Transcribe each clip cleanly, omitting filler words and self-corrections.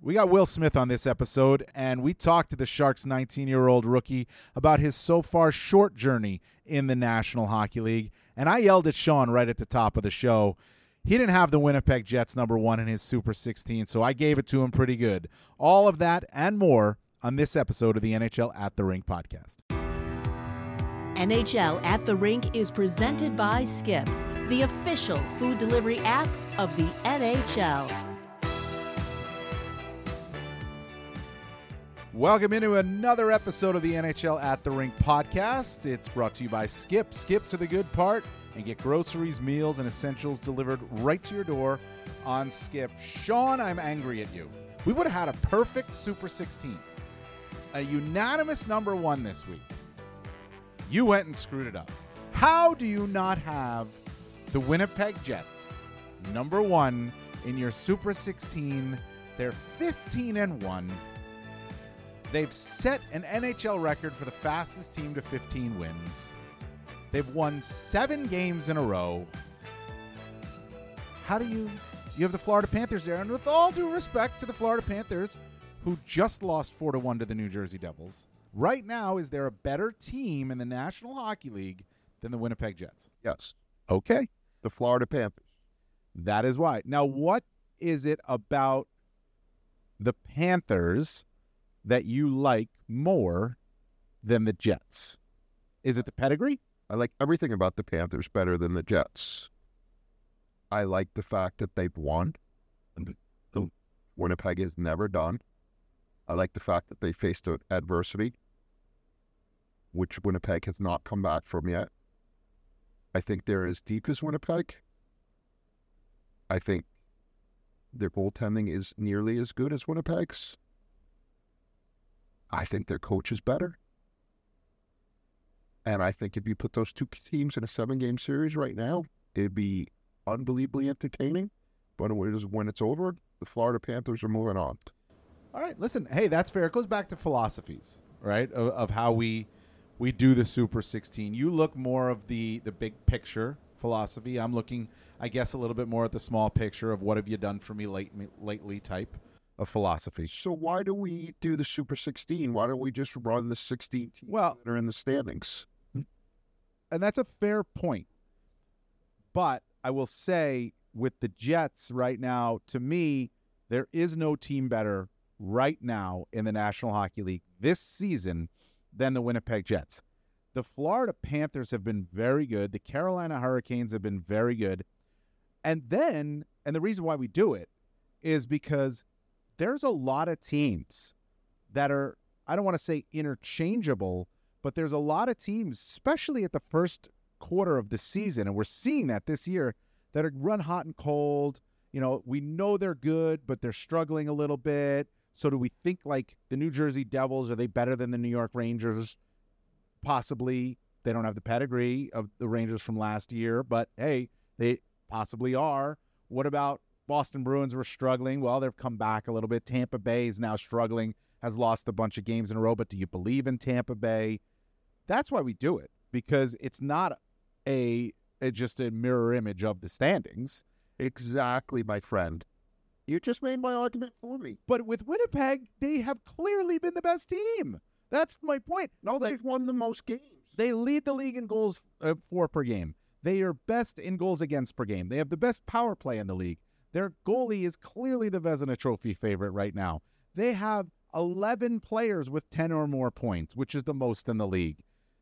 We got Will Smith on this episode, and we talked to the Sharks' 19-year-old rookie about his so far short journey in the National Hockey League. And I yelled at Sean right at the top of the show. He didn't have the Winnipeg Jets #1 in his Super 16, so I gave it to him pretty good. All of that and more on this episode of the NHL at the Rink podcast. NHL at the Rink is presented by Skip, the official food delivery app of the NHL. Welcome into another episode of the NHL at the Rink podcast. It's brought to you by Skip. Skip to the good part and get groceries, meals, and essentials delivered right to your door on Skip. Sean, I'm angry at you. We would have had a perfect Super 16. A unanimous #1 this week. You went and screwed it up. How do you not have the Winnipeg Jets #1 in your Super 16? They're 15-1. They've set an NHL record for the fastest team to 15 wins. They've won 7 games in a row. How do you have the Florida Panthers there? And with all due respect to the Florida Panthers, who just lost 4-1 to the New Jersey Devils, right now, is there a better team in the National Hockey League than the Winnipeg Jets? Yes. Okay. The Florida Panthers. That is why. Now, what is it about the Panthers that you like more than the Jets? Is it the pedigree? I like everything about the Panthers better than the Jets. I like the fact that they've won. Winnipeg has never done. I like the fact that they faced adversity, which Winnipeg has not come back from yet. I think they're as deep as Winnipeg. I think their goaltending is nearly as good as Winnipeg's. I think their coach is better. And I think if you put those two teams in a 7-game series right now, it'd be unbelievably entertaining. But when it's over, the Florida Panthers are moving on. All right, listen, hey, that's fair. It goes back to philosophies, right, of how we do the Super 16. You look more of the big picture philosophy. I'm looking, I guess, a little bit more at the small picture of what have you done for me lately type of philosophy. So why do we do the Super 16? Why don't we just run the 16 teams that are in the standings? And that's a fair point. But I will say with the Jets right now, to me, there is no team better right now in the National Hockey League this season than the Winnipeg Jets. The Florida Panthers have been very good. The Carolina Hurricanes have been very good. And the reason why we do it is because there's a lot of teams that are, I don't want to say interchangeable, but there's a lot of teams, especially at the first quarter of the season, and we're seeing that this year, that are run hot and cold. You know, we know they're good, but they're struggling a little bit. So do we think like the New Jersey Devils, are they better than the New York Rangers? Possibly. They don't have the pedigree of the Rangers from last year, but hey, they possibly are. What about Boston Bruins were struggling? Well, they've come back a little bit. Tampa Bay is now struggling, has lost a bunch of games in a row, but do you believe in Tampa Bay? That's why we do it, because it's not just a mirror image of the standings. Exactly, my friend. You just made my argument for me. But with Winnipeg, they have clearly been the best team. That's my point. No, they've won the most games. They lead the league in goals for per game. They are best in goals against per game. They have the best power play in the league. Their goalie is clearly the Vezina Trophy favorite right now. They have 11 players with 10 or more points, which is the most in the league.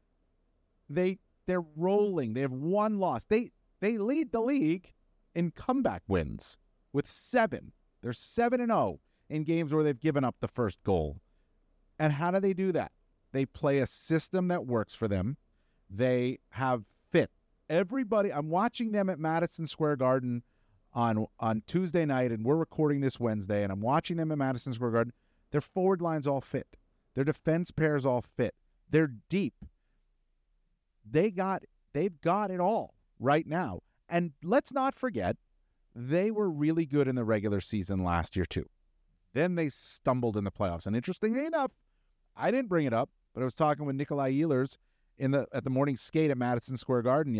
They're rolling. They have one loss. They lead the league in comeback wins with 7. They're 7-0 in games where they've given up the first goal. And how do they do that? They play a system that works for them. They have fit everybody. I'm watching them at Madison Square Garden on Tuesday night, and we're recording this Wednesday, and I'm watching them at Madison Square Garden. Their forward line's all fit. Their defense pair's all fit. They're deep. They've got it all right now. And let's not forget, they were really good in the regular season last year too. Then they stumbled in the playoffs. And interestingly enough, I didn't bring it up, but I was talking with Nikolai Ehlers at the morning skate at Madison Square Garden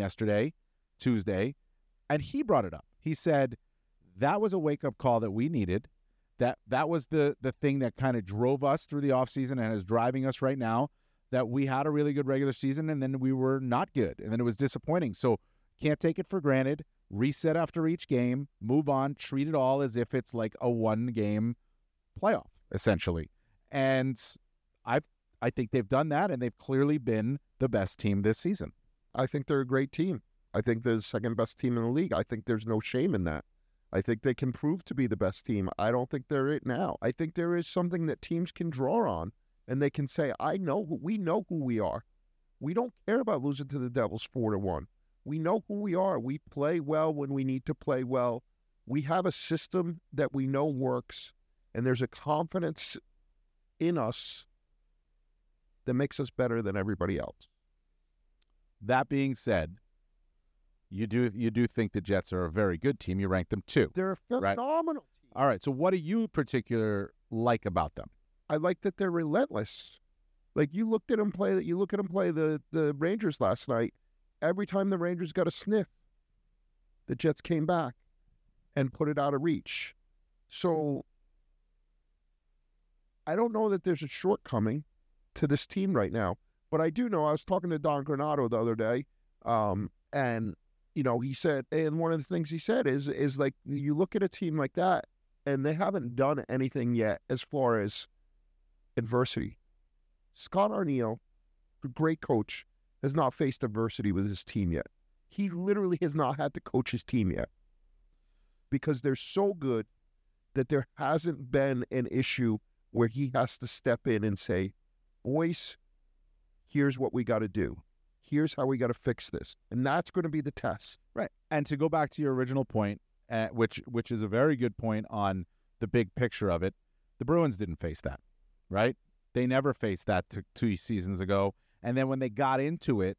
Tuesday, and he brought it up. He said, that was a wake-up call that we needed. That was the thing that kind of drove us through the offseason and is driving us right now, that we had a really good regular season and then we were not good, and then it was disappointing. So can't take it for granted. Reset after each game, move on, treat it all as if it's like a one-game playoff, essentially. And I think they've done that, and they've clearly been the best team this season. I think they're a great team. I think they're the second best team in the league. I think there's no shame in that. I think they can prove to be the best team. I don't think they're it now. I think there is something that teams can draw on, and they can say, we know who we are. We don't care about losing to the Devils 4-1. We know who we are. We play well when we need to play well. We have a system that we know works, and there's a confidence in us that makes us better than everybody else. That being said, you do think the Jets are a very good team. You rank them 2. They're a phenomenal team. All right. So what do you particular like about them? I like that they're relentless. Like you look at them play the Rangers last night. Every time the Rangers got a sniff, the Jets came back and put it out of reach. So I don't know that there's a shortcoming to this team right now, but I do know I was talking to Don Granato the other day, and he said, and one of the things he said is like, you look at a team like that and they haven't done anything yet as far as adversity. Scott Arniel, a great coach, has not faced adversity with his team yet. He literally has not had to coach his team yet because they're so good that there hasn't been an issue where he has to step in and say, boys, here's what we got to do. Here's how we got to fix this. And that's going to be the test. Right. And to go back to your original point, which is a very good point on the big picture of it, the Bruins didn't face that, right? They never faced that 2 seasons ago. And then when they got into it,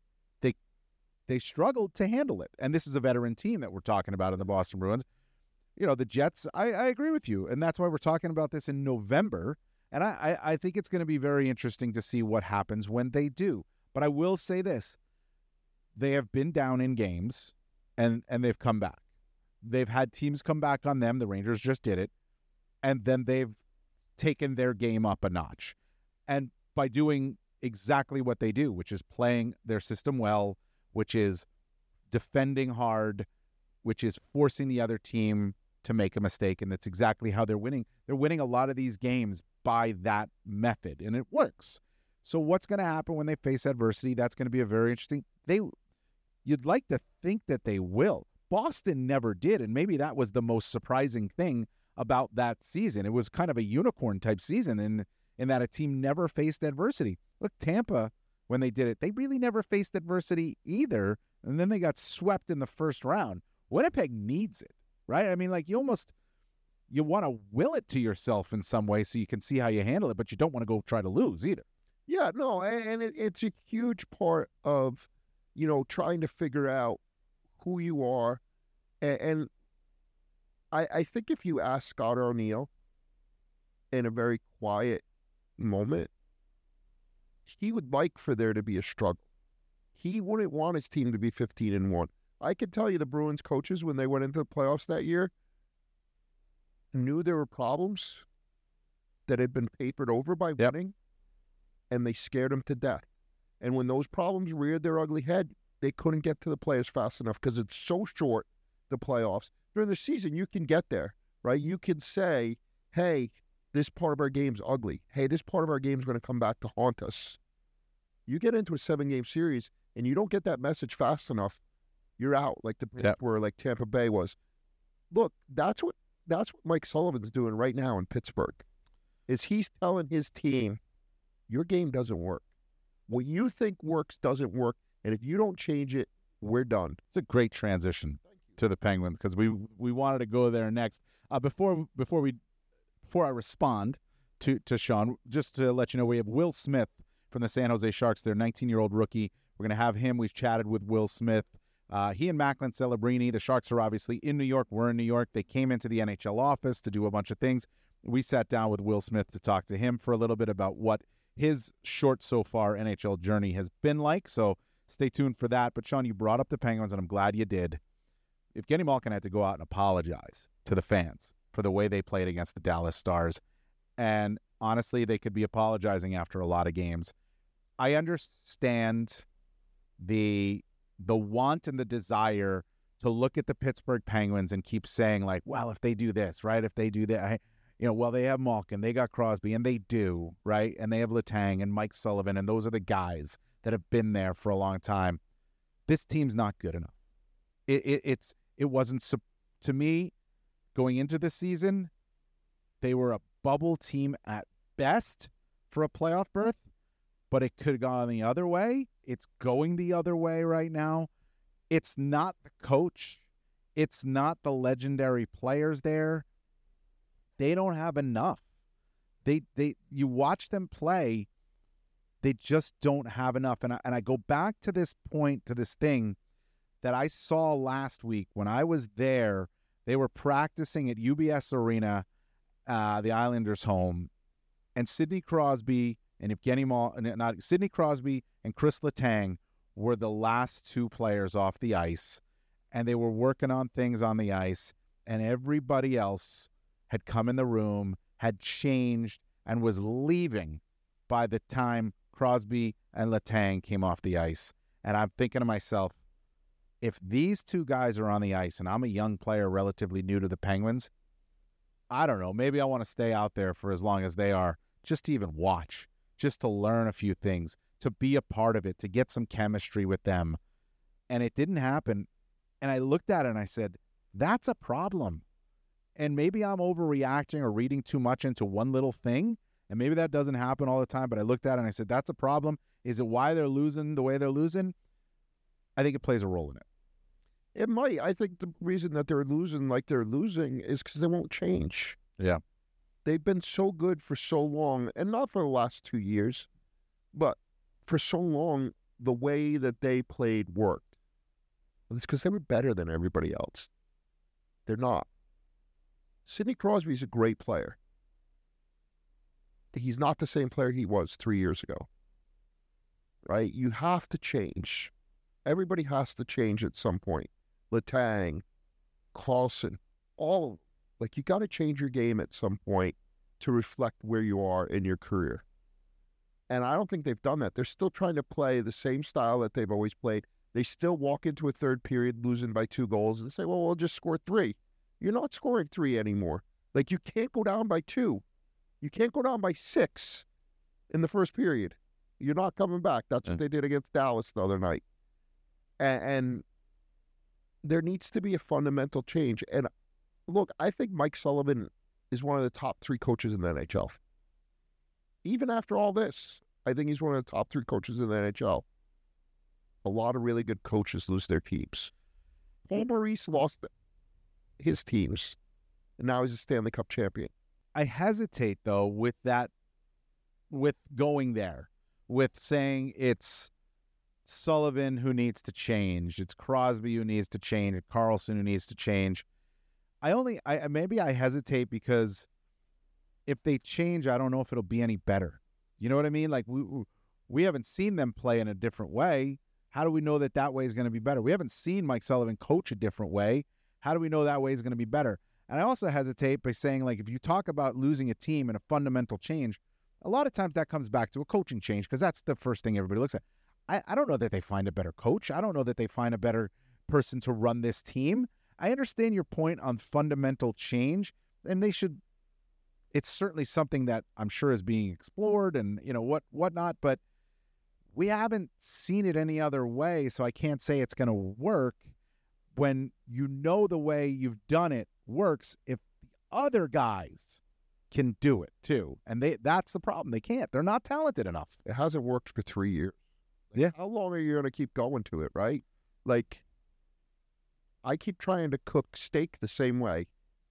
they struggled to handle it. And this is a veteran team that we're talking about in the Boston Bruins. The Jets, I agree with you. And that's why we're talking about this in November. And I think it's going to be very interesting to see what happens when they do. But I will say this. They have been down in games, and they've come back. They've had teams come back on them. The Rangers just did it. And then they've taken their game up a notch. And by doing exactly what they do, which is playing their system well, which is defending hard, which is forcing the other team to make a mistake, and that's exactly how they're winning. They're winning a lot of these games by that method, and it works. So what's going to happen when they face adversity? That's going to be a very interesting. You'd like to think that they will. Boston never did, and maybe that was the most surprising thing about that season. It was kind of a unicorn-type season in that a team never faced adversity. Look, Tampa, when they did it, they really never faced adversity either, and then they got swept in the first round. Winnipeg needs it, right? I mean, like you want to will it to yourself in some way so you can see how you handle it, but you don't want to go try to lose either. Yeah, no, and it's a huge part of, trying to figure out who you are. And I think if you ask Scott Arniel in a very quiet moment, he would like for there to be a struggle. He wouldn't want his team to be 15-1. I could tell you the Bruins coaches, when they went into the playoffs that year, knew there were problems that had been papered over by winning, and they scared them to death. And when those problems reared their ugly head, they couldn't get to the players fast enough because it's so short, the playoffs. During the season, you can get there, right? You can say, hey, this part of our game's ugly. Hey, this part of our game's going to come back to haunt us. You get into a 7-game series, and you don't get that message fast enough, you're out, like where like Tampa Bay was. Look, that's what Mike Sullivan's doing right now in Pittsburgh, is he's telling his team, your game doesn't work. What you think works doesn't work, and if you don't change it, we're done. It's a great transition to the Penguins because we wanted to go there next. Before I respond to Sean, just to let you know, we have Will Smith from the San Jose Sharks, their 19-year-old rookie. We're going to have him. We've chatted with Will Smith. He and Macklin Celebrini, the Sharks are obviously in New York. We're in New York. They came into the NHL office to do a bunch of things. We sat down with Will Smith to talk to him for a little bit about what his short so far NHL journey has been like. So stay tuned for that. But Sean, you brought up the Penguins, and I'm glad you did. Evgeny Malkin had to go out and apologize to the fans for the way they played against the Dallas Stars. And honestly, they could be apologizing after a lot of games. I understand the want and the desire to look at the Pittsburgh Penguins and keep saying, like, well, if they do this, right? If they do that, well, they have Malkin, they got Crosby, and they do, right? And they have Letang and Mike Sullivan, and those are the guys that have been there for a long time. This team's not good enough. It wasn't, to me, going into the season, they were a bubble team at best for a playoff berth, but it could have gone the other way. It's going the other way right now. It's not the coach. It's not the legendary players there. They don't have enough. You watch them play, they just don't have enough. And I go back to this point, to this thing that I saw last week when I was there. They were practicing at UBS Arena, the Islanders' home, and Sidney Crosby and Sidney Crosby and Chris Letang were the last two players off the ice, and they were working on things on the ice, and everybody else had come in the room, had changed, and was leaving by the time Crosby and Letang came off the ice. And I'm thinking to myself, if these two guys are on the ice, and I'm a young player relatively new to the Penguins, I don't know, maybe I want to stay out there for as long as they are, just to even watch, just to learn a few things, to be a part of it, to get some chemistry with them. And it didn't happen. And I looked at it and I said, that's a problem. And maybe I'm overreacting or reading too much into one little thing. And maybe that doesn't happen all the time. But I looked at it and I said, that's a problem. Is it why they're losing the way they're losing? I think it plays a role in it. It might. I think the reason that they're losing like they're losing is because they won't change. Yeah. They've been so good for so long, and not for the last 2 years, but for so long, the way that they played worked. And it's because they were better than everybody else. They're not. Sidney Crosby's a great player. He's not the same player he was 3 years ago. Right? You have to change. Everybody has to change at some point. Letang, Carlson, all of them. Like, you got to change your game at some point to reflect where you are in your career. And I don't think they've done that. They're still trying to play the same style that they've always played. They still walk into a third period losing by 2 goals and say, well, we'll just score 3. You're not scoring 3 anymore. Like, you can't go down by 2. You can't go down by 6 in the first period. You're not coming back. That's what they did against Dallas the other night. And there needs to be a fundamental change. And look, I think Mike Sullivan is one of the top 3 coaches in the NHL. Even after all this, I think he's one of the top 3 coaches in the NHL. A lot of really good coaches lose their teams. Paul Maurice lost his teams, and now he's a Stanley Cup champion. I hesitate, though, with going there, with saying it's Sullivan who needs to change, it's Crosby who needs to change, it's Carlson who needs to change. Maybe I hesitate because if they change, I don't know if it'll be any better. You know what I mean? Like, we haven't seen them play in a different way. How do we know that way is going to be better? We haven't seen Mike Sullivan coach a different way. How do we know that way is going to be better? And I also hesitate by saying, like, if you talk about losing a team and a fundamental change, a lot of times that comes back to a coaching change because that's the first thing everybody looks at. I don't know that they find a better coach. I don't know that they find a better person to run this team. I understand your point on fundamental change, and it's certainly something that I'm sure is being explored and, whatnot, but we haven't seen it any other way, so I can't say it's going to work when the way you've done it works if the other guys can do it too. And that's the problem. They can't. They're not talented enough. It hasn't worked for 3 years. Yeah. How long are you going to keep going to it, right? Like, I keep trying to cook steak the same way,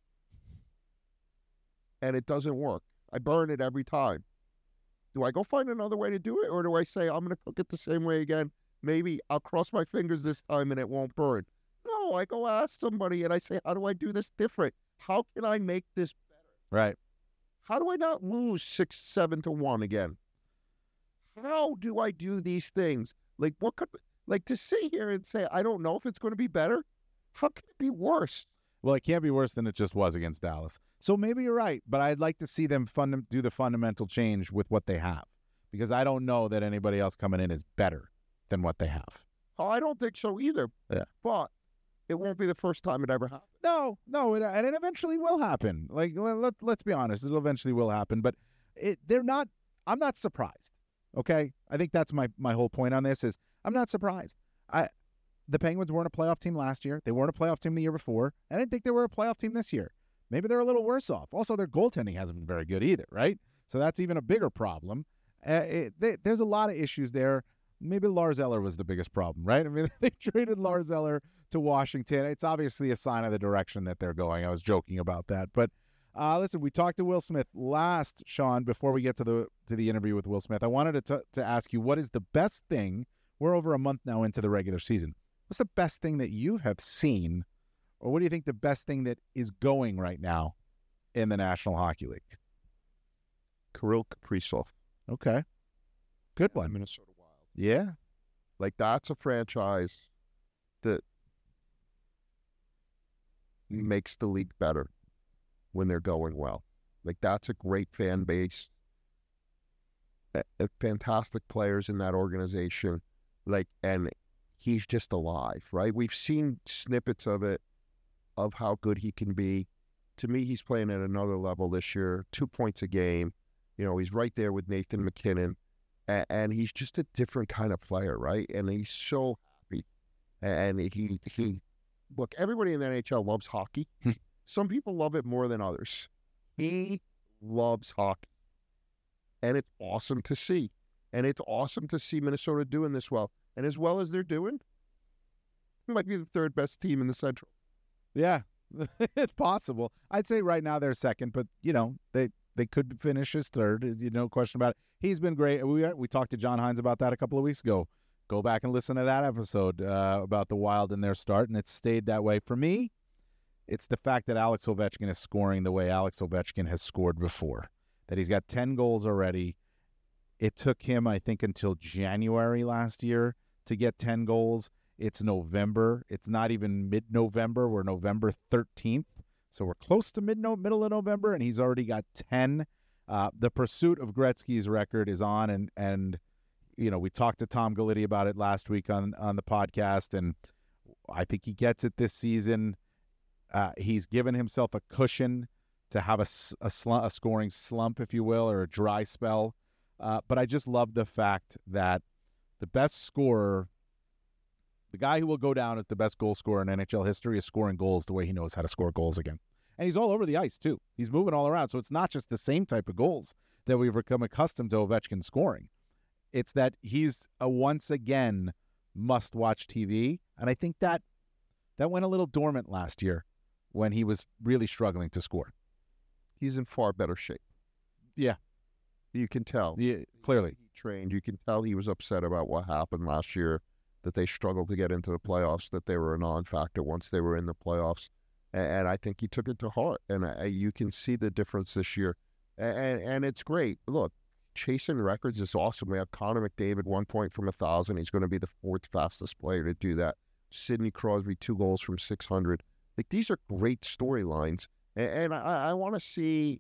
and it doesn't work. I burn it every time. Do I go find another way to do it, or do I say, I'm going to cook it the same way again? Maybe I'll cross my fingers this time and it won't burn. No, I go ask somebody and I say, how do I do this different? How can I make this better? Right. How do I not lose 6-7 to 1 again? How do I do these things? Like, to sit here and say, I don't know if it's going to be better? How can it be worse? Well, it can't be worse than it just was against Dallas. So maybe you're right, but I'd like to see them do the fundamental change with what they have, because I don't know that anybody else coming in is better than what they have. Oh, I don't think so either. Yeah. But it won't be the first time it ever happened. No, and it eventually will happen. Like, let's be honest, it eventually will happen. But I'm not surprised. Okay, I think that's my whole point on this is I'm not surprised. The Penguins weren't a playoff team last year. They weren't a playoff team the year before. I didn't think they were a playoff team this year. Maybe they're a little worse off. Also, their goaltending hasn't been very good either, right? So that's even a bigger problem. There's a lot of issues there. Maybe Lars Eller was the biggest problem, right? I mean, they traded Lars Eller to Washington. It's obviously a sign of the direction that they're going. I was joking about that. But listen, we talked to Will Smith last, Sean, before we get to the interview with Will Smith. I wanted to ask you, what is the best thing? We're over a month now into the regular season. What's the best thing that you have seen, or what do you think the best thing that is going right now in the National Hockey League? Kirill Kaprizov. Okay. Good one. Minnesota Wild. Yeah. Like, that's a franchise that makes the league better when they're going well. Like, that's a great fan base. Fantastic players in that organization. Like, and he's just alive, right? We've seen snippets of it, of how good he can be. To me, he's playing at another level this year, 2 points a game. You know, he's right there with Nathan McKinnon, and he's just a different kind of player, right? And he's so happy. And he look, everybody in the NHL loves hockey. Some people love it more than others. He loves hockey. And it's awesome to see. And it's awesome to see Minnesota doing this well. And as well as they're doing, it might be the third best team in the Central. Yeah, it's possible. I'd say right now they're second, but, you know, they could finish as third. No question about it. He's been great. We talked to John Hines about that a couple of weeks ago. Go back and listen to that episode about the Wild and their start, and it's stayed that way. For me, it's the fact that Alex Ovechkin is scoring the way Alex Ovechkin has scored before, that he's got 10 goals already. It took him, I think, until January last year to get 10 goals. It's November. It's not even mid-November. We're November 13th. So we're close to middle of November, and he's already got 10. The pursuit of Gretzky's record is on, and you know, we talked to Tom Galiti about it last week on the podcast, and I think he gets it this season. He's given himself a cushion to have a scoring slump, if you will, or a dry spell. But I just love the fact that the best scorer, the guy who will go down as the best goal scorer in NHL history, is scoring goals the way he knows how to score goals again. And he's all over the ice, too. He's moving all around. So it's not just the same type of goals that we've become accustomed to Ovechkin scoring. It's that he's a once again must-watch TV. And I think that went a little dormant last year when he was really struggling to score. He's in far better shape. Yeah. You can tell. Yeah, clearly. He trained. You can tell he was upset about what happened last year, that they struggled to get into the playoffs, that they were a non-factor once they were in the playoffs. And I think he took it to heart. And you can see the difference this year. And it's great. Look, chasing records is awesome. We have Connor McDavid, 1 point from 1,000. He's going to be the fourth fastest player to do that. Sidney Crosby, 2 goals from 600. Like, these are great storylines. And I want to see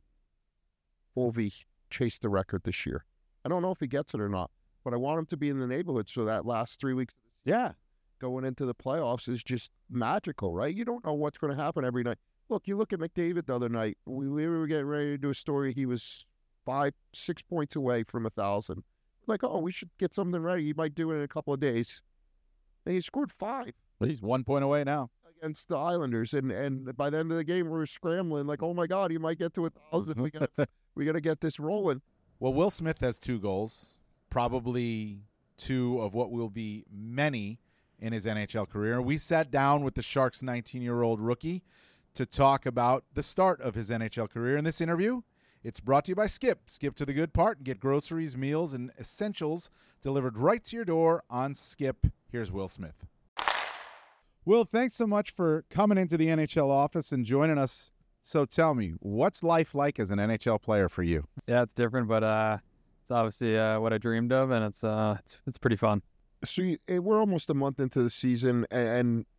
Ovi chase the record this year. I don't know if he gets it or not, but I want him to be in the neighborhood so that last 3 weeks of the season, going into the playoffs, is just magical, right? You don't know what's going to happen every night. Look, you look at McDavid the other night. We were getting ready to do a story. He was 5-6 points away from 1,000. Like, oh, we should get something ready. He might do it in a couple of days. And he scored 5. But he's 1 point away now against the Islanders. And by the end of the game, we were scrambling like, oh, my God, he might get to 1,000. We got to get this rolling. Well, Will Smith has 2 goals, probably 2 of what will be many in his NHL career. We sat down with the Sharks' 19-year-old rookie to talk about the start of his NHL career. In this interview, it's brought to you by Skip. Skip to the good part and get groceries, meals, and essentials delivered right to your door on Skip. Here's Will Smith. Will, thanks so much for coming into the NHL office and joining us. So tell me, what's life like as an NHL player for you? Yeah, it's different, but it's obviously what I dreamed of, and it's pretty fun. So we're almost a month into the season, and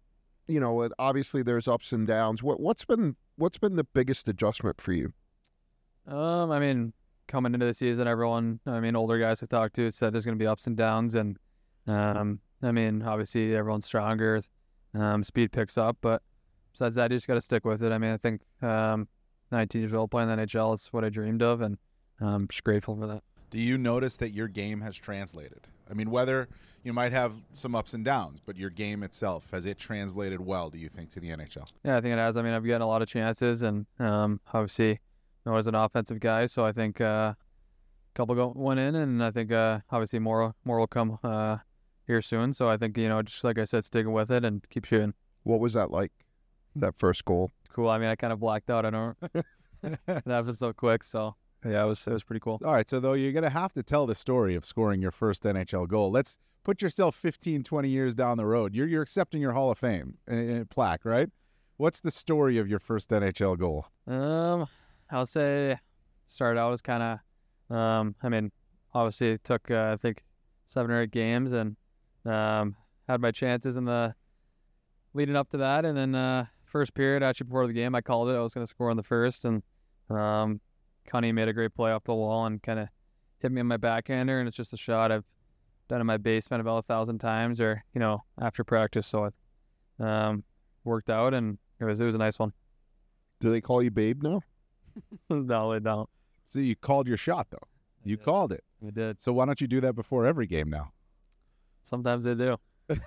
obviously there's ups and downs. What's been the biggest adjustment for you? I mean, coming into the season, older guys I talked to said there's going to be ups and downs, and I mean, obviously everyone's stronger, speed picks up, but besides that, you just got to stick with it. I mean, I think 19 years old playing the NHL is what I dreamed of, and I'm just grateful for that. Do you notice that your game has translated? I mean, whether you might have some ups and downs, but your game itself, has it translated well, do you think, to the NHL? Yeah, I think it has. I mean, I've gotten a lot of chances, and obviously, as an offensive guy, so I think a couple went in, and I think obviously more will come here soon. So I think, just like I said, sticking with it and keep shooting. What was that like, that first goal? Cool. I mean, I kind of blacked out. I don't. That was so quick. So yeah, it was pretty cool. All right. So though you're going to have to tell the story of scoring your first NHL goal. Let's put yourself 15, 20 years down the road. You're accepting your Hall of Fame plaque, right? What's the story of your first NHL goal? I'll say started out as kind of, I mean, obviously it took, I think 7 or 8 games, and had my chances in the leading up to that. And then first period, actually before the game, I called it. I was going to score in the first, and Connie made a great play off the wall and kind of hit me in my backhander, and it's just a shot I've done in my basement about 1,000 times, or after practice. So it worked out, and it was a nice one. Do they call you Babe now? No, they don't. So you called your shot, though. You called it. We did. So why don't you do that before every game now? Sometimes they do.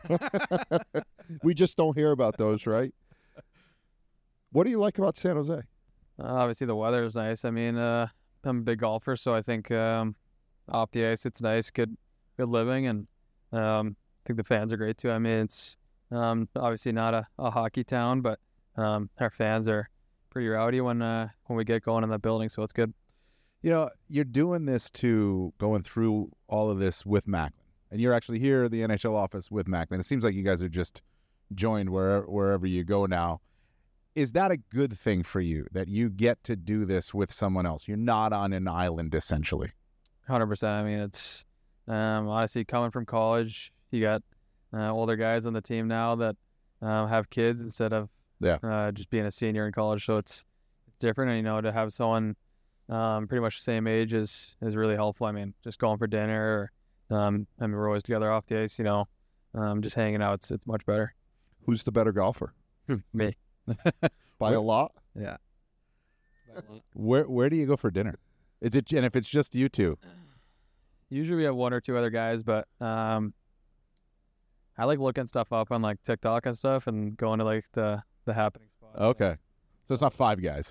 We just don't hear about those, right? What do you like about San Jose? Obviously, the weather is nice. I mean, I'm a big golfer, so I think off the ice it's nice, good living, and I think the fans are great too. I mean, it's obviously not a hockey town, but our fans are pretty rowdy when we get going in that building, so it's good. You're doing this going through all of this with Macklin, and you're actually here at the NHL office with Macklin. It seems like you guys are just joined wherever you go now. Is that a good thing for you, that you get to do this with someone else? You're not on an island, essentially. 100%. I mean, it's honestly coming from college, you got older guys on the team now that have kids instead of just being a senior in college. So it's different, and to have someone pretty much the same age is really helpful. I mean, just going for dinner, or I mean, we're always together off the ice. Just hanging out. It's much better. Who's the better golfer? Me. By a lot? Yeah. Where do you go for dinner? And if it's just you two? Usually we have 1 or 2 other guys, but I like looking stuff up on like TikTok and stuff, and going to like the happening spot. Okay, so it's not 5 guys.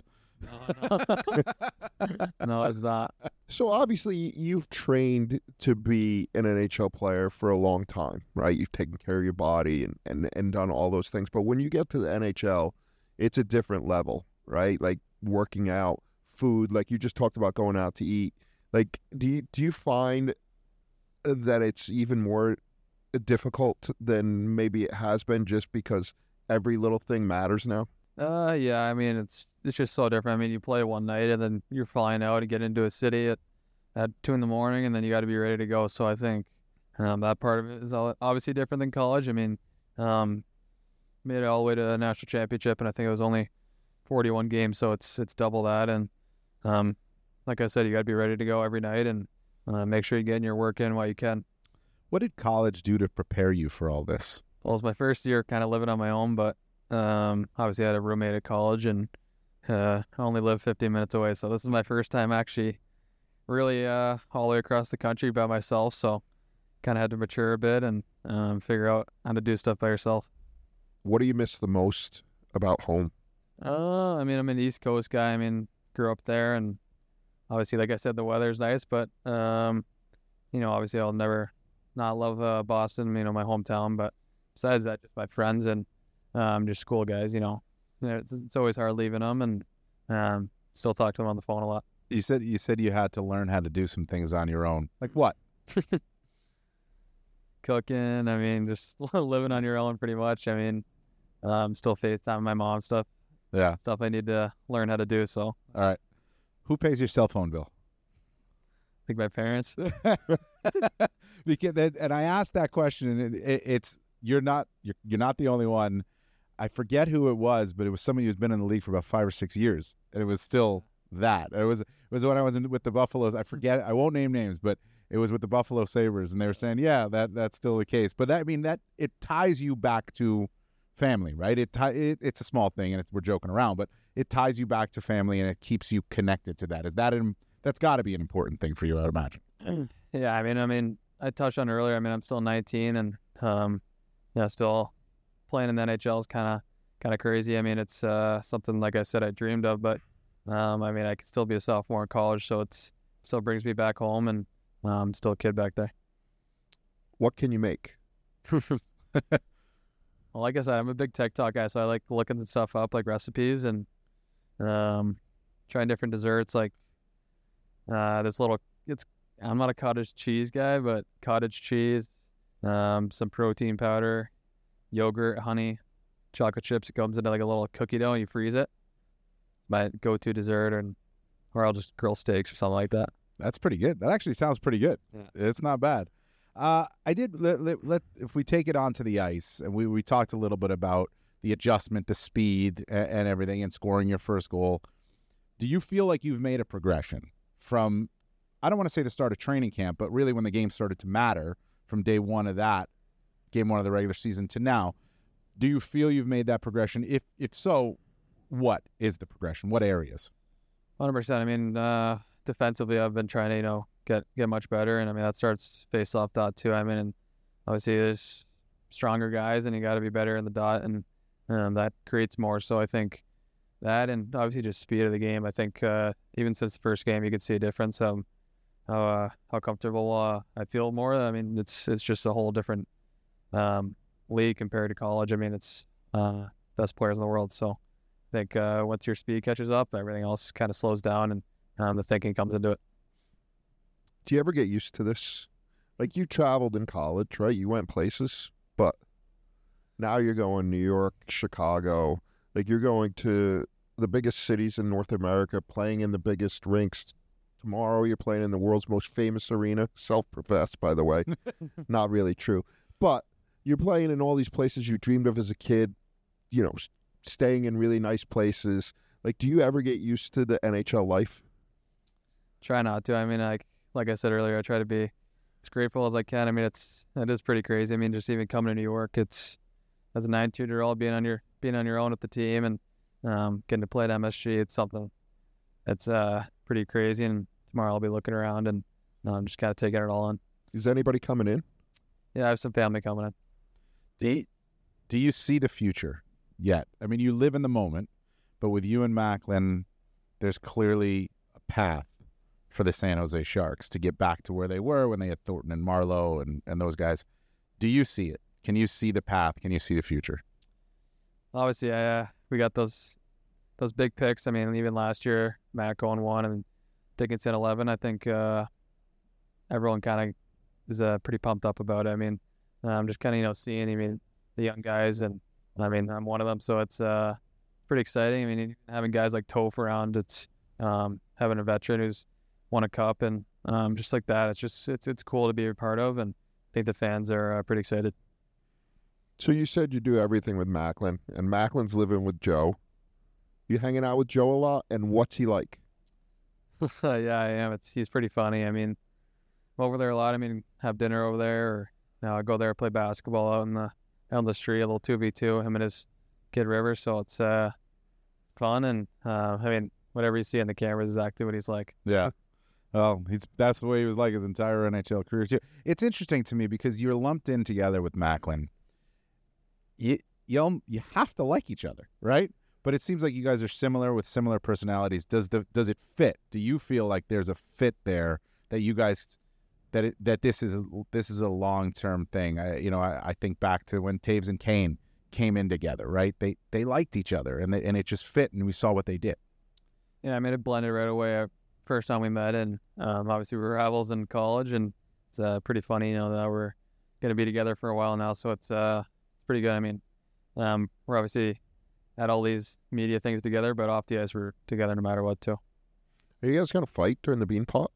No, it's not. So obviously you've trained to be an NHL player for a long time, right? You've taken care of your body and done all those things. But when you get to the NHL, it's a different level, right? Like working out, food, like you just talked about going out to eat. Like, do you find that it's even more difficult than maybe it has been, just because every little thing matters now? Yeah, I mean, it's just so different. I mean, you play one night and then you're flying out and get into a city at 2 a.m, and then you got to be ready to go. So I think that part of it is obviously different than college. I mean, made it all the way to the national championship, and I think it was only 41 games, so it's double that. And like I said, you got to be ready to go every night, and make sure you're getting your work in while you can. What did college do to prepare you for all this? Well, it was my first year kind of living on my own, but obviously I had a roommate at college, and I only lived 15 minutes away. So this is my first time actually really all the way across the country by myself. So kind of had to mature a bit and figure out how to do stuff by yourself. What do you miss the most about home? I mean, I'm an East Coast guy. I mean, grew up there, and obviously, like I said, the weather's nice, but obviously I'll never not love Boston, my hometown. But besides that, just my friends and just school guys. It's always hard leaving them, and still talk to them on the phone a lot. You said you had to learn how to do some things on your own. Like what? Cooking. I mean, just living on your own pretty much. I mean, still FaceTime my mom stuff. Yeah. Stuff I need to learn how to do. So. All right. Who pays your cell phone bill? I think my parents. And I asked that question, and it's you're not the only one. I forget who it was, but it was somebody who's been in the league for about 5 or 6 years, and it was still that. It was when I was with the Buffaloes. I forget. I won't name names, but it was with the Buffalo Sabres, and they were saying, yeah, that's still the case. But that it ties you back to family, right? It's a small thing, and we're joking around, but it ties you back to family, and it keeps you connected to that. That's got to be an important thing for you, I'd imagine. Yeah, I mean, I touched on earlier. I mean, I'm still 19, and still playing in the NHL is kind of crazy. I mean, it's something, like I said, I dreamed of, but I mean, I could still be a sophomore in college, so it still brings me back home, and I'm still a kid back there. What can you make? Well, like I said, I'm a big TikTok guy, so I like looking the stuff up, like recipes, and trying different desserts, like I'm not a cottage cheese guy, but cottage cheese, some protein powder, yogurt, honey, chocolate chips. It comes into like a little cookie dough, and you freeze it. It's my go-to dessert, or I'll just grill steaks or something like that. That's pretty good. That actually sounds pretty good. Yeah. It's not bad. I did if we take it onto the ice, and we talked a little bit about the adjustment, the speed, and everything, and scoring your first goal. Do you feel like you've made a progression from, I don't want to say the start of training camp, but really when the game started to matter from day one of that, game one of the regular season to now? Do you feel you've made that progression? If so, what is the progression? What areas? 100%. I mean, defensively, I've been trying to, get much better, and I mean that starts face-off dot too. I mean, and obviously there's stronger guys, and you got to be better in the dot, and that creates more. So I think that, and obviously just speed of the game. I think even since the first game, you could see a difference. How comfortable I feel more. I mean, it's just a whole different league compared to college. I mean, it's best players in the world. So I think once your speed catches up, everything else kind of slows down, and the thinking comes into it. Do you ever get used to this? Like, you traveled in college, right? You went places, but now you're going New York, Chicago. Like, you're going to the biggest cities in North America, playing in the biggest rinks. Tomorrow you're playing in the world's most famous arena, self-professed, by the way. Not really true. But you're playing in all these places you dreamed of as a kid, staying in really nice places. Like, do you ever get used to the NHL life? Try not to. I mean, like I said earlier, I try to be as grateful as I can. I mean, it is pretty crazy. I mean, just even coming to New York, it's as a 19-year-old being on your own with the team, and getting to play at MSG. It's something that's pretty crazy. And tomorrow I'll be looking around, and just kind of taking it all in. Is anybody coming in? Yeah, I have some family coming in. Do you see the future yet? I mean, you live in the moment, but with you and Macklin, there's clearly a path for the San Jose Sharks to get back to where they were when they had Thornton and Marleau and those guys. Do you see it? Can you see the path? Can you see the future? Obviously, we got those big picks. I mean, even last year, Matt going 1 and Dickinson 11. I think everyone kind of is pretty pumped up about it. I mean, I'm just kind of seeing the young guys, and I mean I'm one of them, so it's pretty exciting. I mean, having guys like Toph around, it's having a veteran who's won a cup, and just like that, it's cool to be a part of, and I think the fans are pretty excited. So you said you do everything with Macklin, and Macklin's living with Joe. You hanging out with Joe a lot, and what's he like? Yeah, I am. He's pretty funny. I mean, I'm over there a lot. I mean, have dinner over there, or I go there play basketball out on the street, a little 2v2, him and his kid River. So it's fun, and I mean, whatever you see on the camera is exactly what he's like. Yeah. Well, that's the way he was like his entire NHL career too. It's interesting to me because you're lumped in together with Macklin. You have to like each other, right? But it seems like you guys are similar with similar personalities. Does it fit? Do you feel like there's a fit there that you guys that this is a long-term thing? I think back to when Taves and Kane came in together, right? They liked each other, and it just fit, and we saw what they did. Yeah, I mean, it blended right away. First time we met, and obviously we were rivals in college, and it's pretty funny, that we're going to be together for a while now, so it's pretty good. I mean, we're obviously at all these media things together, but off the ice we're together no matter what, too. Are you guys going to fight during the bean pot?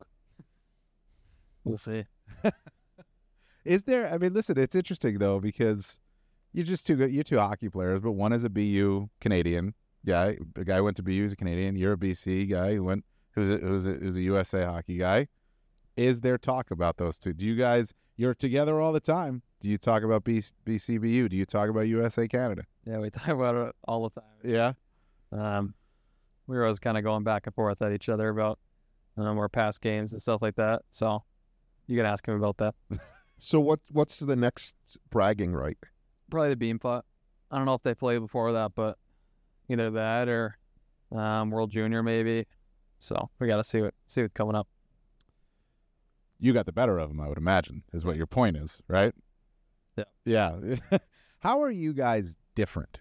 We'll see. Is there? I mean, listen, it's interesting though, because You're just too good. You're two hockey players, but one is a BU Canadian guy. The guy who went to BU is a Canadian. You're a BC guy who's a USA hockey guy. Is there talk about those two? Do you guys? You're together all the time. Do you talk about BCBU? Do you talk about USA Canada? Yeah, we talk about it all the time. Yeah. We were always kind of going back and forth at each other about our past games and stuff like that. So you can ask him about that. So what's the next bragging right? Probably the beam putt. I don't know if they played before that, but either that or World Junior maybe. So we got to see what's coming up. You got the better of him, I would imagine, is what your point is, right? Yeah. Yeah. How are you guys different?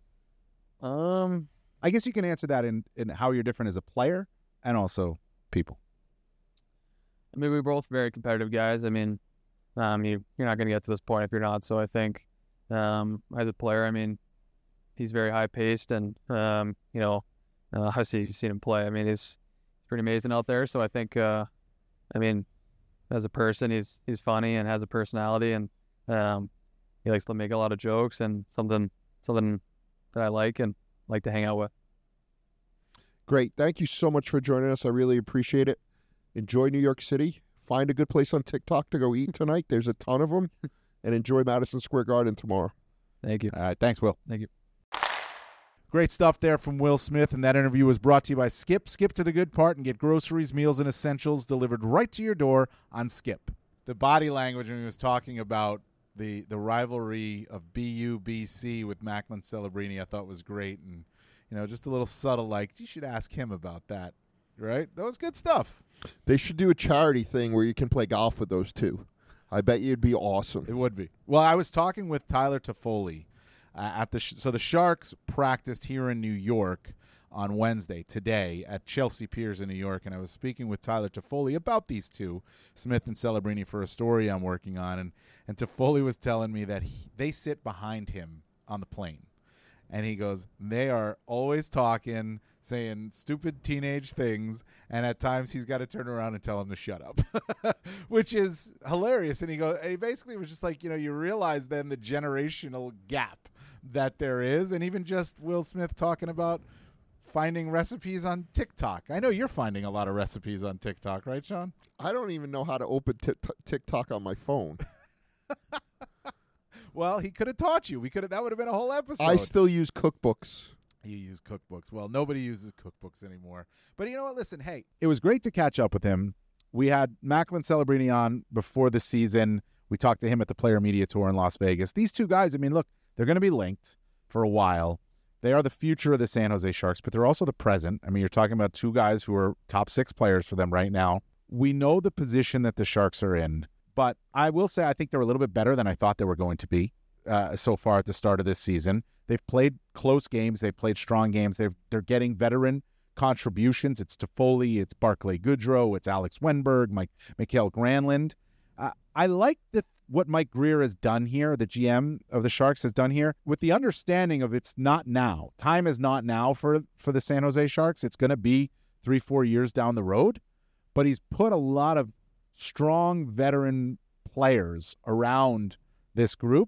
I guess you can answer that in how you're different as a player and also people. I mean, we're both very competitive guys. I mean, you're not going to get to this point if you're not. So I think as a player, I mean, he's very high-paced and, obviously you've seen him play. I mean, he's pretty amazing out there. So I think, as a person, he's funny and has a personality, and he likes to make a lot of jokes and something that I like and like to hang out with. Great. Thank you so much for joining us. I really appreciate it. Enjoy New York City. Find a good place on TikTok to go eat tonight. There's a ton of them. And enjoy Madison Square Garden tomorrow. Thank you. All right. Thanks, Will. Thank you. Great stuff there from Will Smith, and that interview was brought to you by Skip. Skip to the good part and get groceries, meals, and essentials delivered right to your door on Skip. The body language when he was talking about the rivalry of BU-BC with Macklin Celebrini I thought was great, and just a little subtle like, you should ask him about that, right? That was good stuff. They should do a charity thing where you can play golf with those two. I bet you'd be awesome. It would be. Well, I was talking with Tyler Toffoli so the Sharks practiced here in New York on Wednesday, today, at Chelsea Piers in New York, and I was speaking with Tyler Toffoli about these two, Smith and Celebrini, for a story I'm working on, and Toffoli was telling me that they sit behind him on the plane, and he goes, they are always talking, saying stupid teenage things, and at times he's got to turn around and tell him to shut up, which is hilarious. And he basically was just like, you realize then the generational gap that there is, and even just Will Smith talking about finding recipes on TikTok. I know you're finding a lot of recipes on TikTok, right, Sean? I don't even know how to open TikTok on my phone. Well, he could have taught you. That would have been a whole episode. I still use cookbooks. You use cookbooks. Well, nobody uses cookbooks anymore. But you know what? Listen, hey. It was great to catch up with him. We had Macklin Celebrini on before the season. We talked to him at the Player Media Tour in Las Vegas. These two guys, I mean, look, they're going to be linked for a while. They are the future of the San Jose Sharks, but they're also the present. I mean, you're talking about two guys who are top 6 players for them right now. We know the position that the Sharks are in, but I will say I think they're a little bit better than I thought they were going to be so far at the start of this season. They've played close games. They've played strong games. They're getting veteran contributions. It's Toffoli, it's Barclay Goodrow, it's Alex Wenberg, Mikael Granlund. I like what Mike Grier has done here, the GM of the Sharks has done here, with the understanding of it's not now. Time is not now for the San Jose Sharks. It's going to be 3-4 years down the road. But he's put a lot of strong veteran players around this group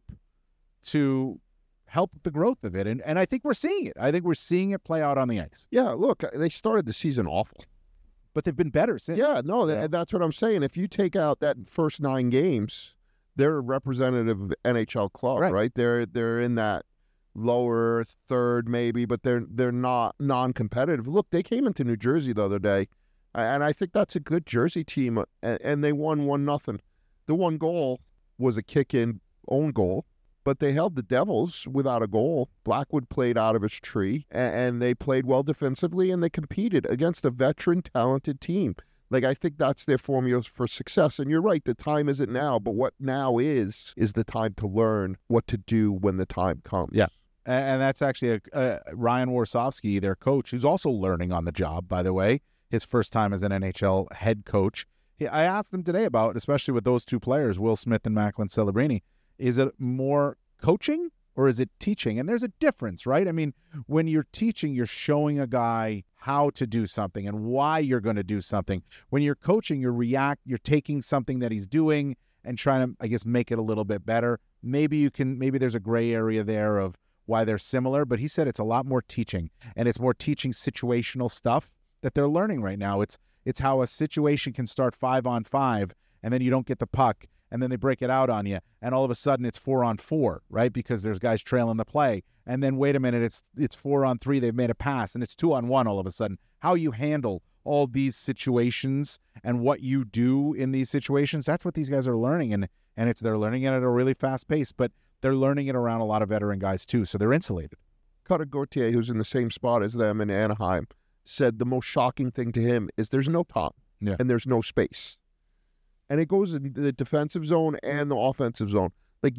to help the growth of it. And I think we're seeing it. I think we're seeing it play out on the ice. Yeah, look, they started the season awful. But they've been better since. Yeah, no, that's what I'm saying. If you take out that first 9 games, they're a representative NHL club, right? They're in that lower third maybe, but they're not non-competitive. Look, they came into New Jersey the other day, and I think that's a good Jersey team, and they won 1-0. The one goal was a kick-in own goal, but they held the Devils without a goal. Blackwood played out of his tree, and they played well defensively, and they competed against a veteran, talented team. Like, I think that's their formula for success. And you're right, the time isn't now, but what now is the time to learn what to do when the time comes. Yeah, and that's actually Ryan Warsofsky, their coach, who's also learning on the job, by the way, his first time as an NHL head coach. I asked him today about, especially with those two players, Will Smith and Macklin Celebrini, is it more coaching or is it teaching? And there's a difference, right? I mean, when you're teaching, you're showing a guy how to do something and why you're going to do something. When you're coaching, you're taking something that he's doing and trying to, I guess, make it a little bit better. maybe there's a gray area there of why they're similar, but he said it's a lot more teaching, and it's more teaching situational stuff that they're learning right now. It's how a situation can start 5-on-5, and then you don't get the puck, and then they break it out on you, and all of a sudden it's 4-on-4, right? Because there's guys trailing the play. And then wait a minute, it's 4-on-3, they've made a pass, and it's 2-on-1 all of a sudden. How you handle all these situations and what you do in these situations, that's what these guys are learning, and they're learning it at a really fast pace, but they're learning it around a lot of veteran guys too, so they're insulated. Cutter Gauthier, who's in the same spot as them in Anaheim, said the most shocking thing to him is there's no time and there's no space. And it goes in the defensive zone and the offensive zone. Like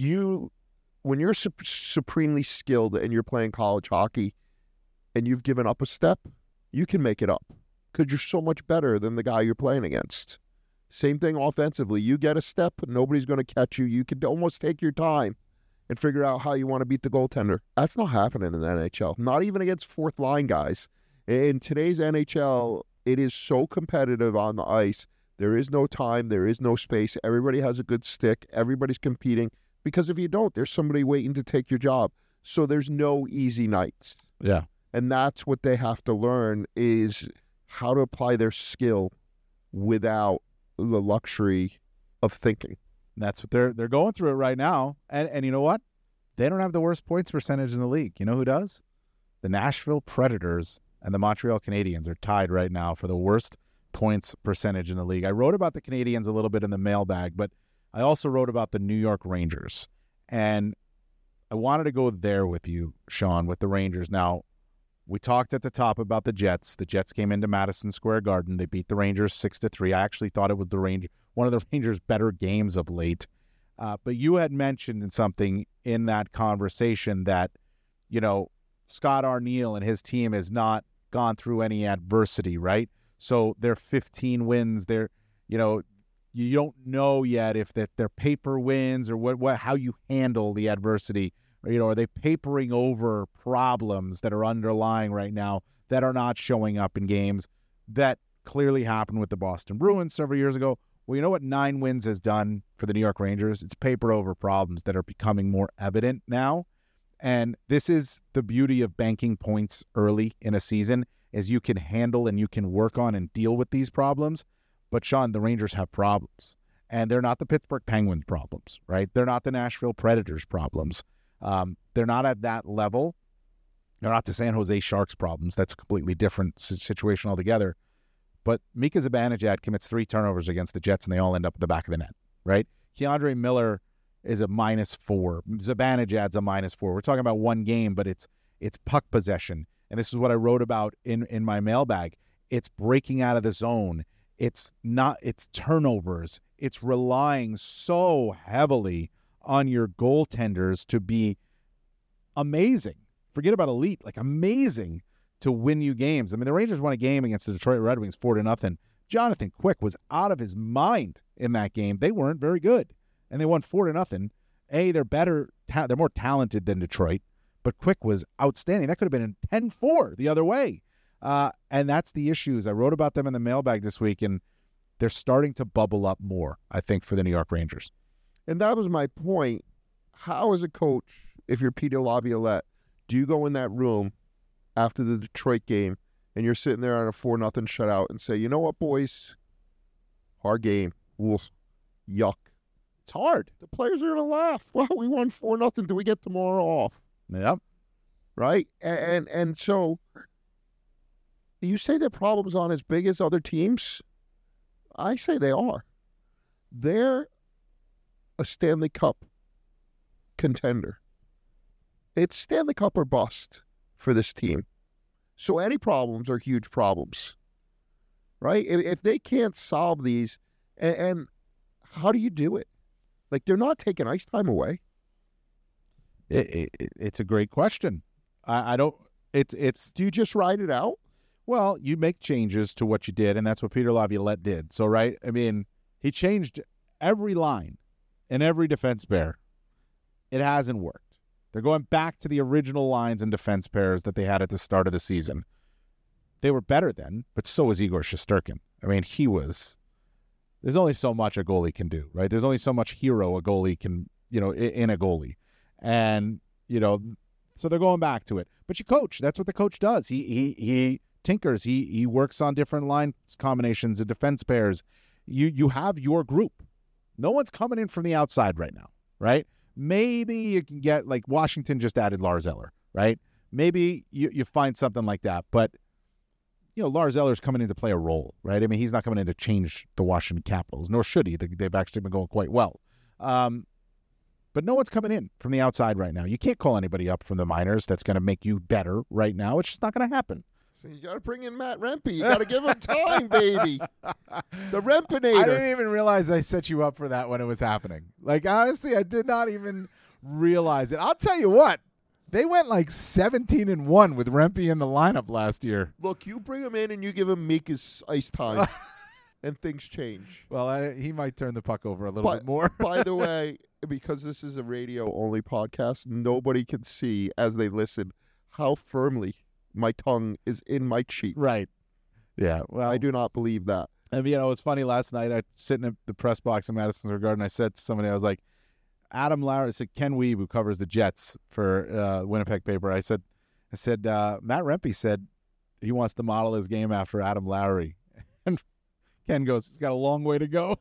when you're supremely skilled and you're playing college hockey and you've given up a step, you can make it up because you're so much better than the guy you're playing against. Same thing offensively. You get a step, nobody's going to catch you. You can almost take your time and figure out how you want to beat the goaltender. That's not happening in the NHL. Not even against fourth line guys. In today's NHL, it is so competitive on the ice. There is no time. There is no space. Everybody has a good stick. Everybody's competing. Because if you don't, there's somebody waiting to take your job. So there's no easy nights. Yeah. And that's what they have to learn is how to apply their skill without the luxury of thinking. That's what they're going through it right now. And you know what? They don't have the worst points percentage in the league. You know who does? The Nashville Predators and the Montreal Canadiens are tied right now for the worst points percentage in the league. I wrote about the Canadiens a little bit in the mailbag, but I also wrote about the New York Rangers. And I wanted to go there with you, Sean, with the Rangers. Now, we talked at the top about the Jets. The Jets came into Madison Square Garden. They beat the Rangers 6-3. I actually thought it was one of the Rangers' better games of late. But you had mentioned in something in that conversation that, Scott Arniel and his team has not gone through any adversity, right? So their 15 wins, you don't know yet if they're paper wins or how you handle the adversity. Or, are they papering over problems that are underlying right now that are not showing up in games that clearly happened with the Boston Bruins several years ago? Well, you know what 9 wins has done for the New York Rangers? It's papered over problems that are becoming more evident now. And this is the beauty of banking points early in a season, is you can handle and you can work on and deal with these problems. But, Sean, the Rangers have problems. And they're not the Pittsburgh Penguins problems, right? They're not the Nashville Predators problems. They're not at that level. They're not the San Jose Sharks problems. That's a completely different situation altogether. But Mika Zibanejad commits 3 turnovers against the Jets, and they all end up at the back of the net, right? Keandre Miller is a -4. Zibanejad's a -4. We're talking about one game, but it's puck possession. And this is what I wrote about in my mailbag. It's breaking out of the zone. It's turnovers. It's relying so heavily on your goaltenders to be amazing. Forget about elite, like amazing to win you games. I mean, the Rangers won a game against the Detroit Red Wings 4-0. Jonathan Quick was out of his mind in that game. They weren't very good, and they won 4-0. They're better. They're more talented than Detroit, but Quick was outstanding. That could have been a 10-4 the other way. And that's the issues. I wrote about them in the mailbag this week, and they're starting to bubble up more, I think, for the New York Rangers. And that was my point. How, as a coach, if you're Peter Laviolette, do you go in that room after the Detroit game and you're sitting there on a 4-0 shutout and say, you know what, boys? Hard game. Oof. Yuck. It's hard. The players are going to laugh. Well, we won 4-0. Do we get tomorrow off? Yep. Right? And so you say their problems aren't as big as other teams? I say they are. They're a Stanley Cup contender. It's Stanley Cup or bust for this team. So any problems are huge problems, right? If they can't solve these, and how do you do it? Like, they're not taking ice time away. It's a great question. I don't. It's. Do you just ride it out? Well, you make changes to what you did, and that's what Peter Laviolette did. So, right? I mean, he changed every line and every defense pair. It hasn't worked. They're going back to the original lines and defense pairs that they had at the start of the season. They were better then, but so was Igor Shesterkin. I mean, there's only so much a goalie can do, right? There's only so much hero a goalie can, in a goalie. And, so they're going back to it. But you coach. That's what the coach does. He tinkers. He works on different line combinations and defense pairs. You have your group. No one's coming in from the outside right now, right? Maybe you can get, like, Washington just added Lars Eller, right? Maybe you find something like that. But, Lars Eller's coming in to play a role, right? I mean, he's not coming in to change the Washington Capitals, nor should he. They've actually been going quite well. But no one's coming in from the outside right now. You can't call anybody up from the minors that's going to make you better right now. It's just not going to happen. So you got to bring in Matt Rempe. You got to give him time, baby. The Rempinator. I didn't even realize I set you up for that when it was happening. Like, honestly, I did not even realize it. I'll tell you what. They went like 17-1 with Rempe in the lineup last year. Look, you bring him in and you give him Mika's ice time, and things change. Well, he might turn the puck over a little bit more. By the way, because this is a radio-only podcast, nobody can see as they listen how firmly my tongue is in my cheek. Right. Yeah. Well, I do not believe that. And, it was funny last night. I was sitting in the press box in Madison Square Garden. I said to somebody, I was like, Adam Lowry, it's Ken Wiebe, who covers the Jets for Winnipeg paper. I said, Matt Rempe said he wants to model his game after Adam Lowry. And Ken goes, he's got a long way to go.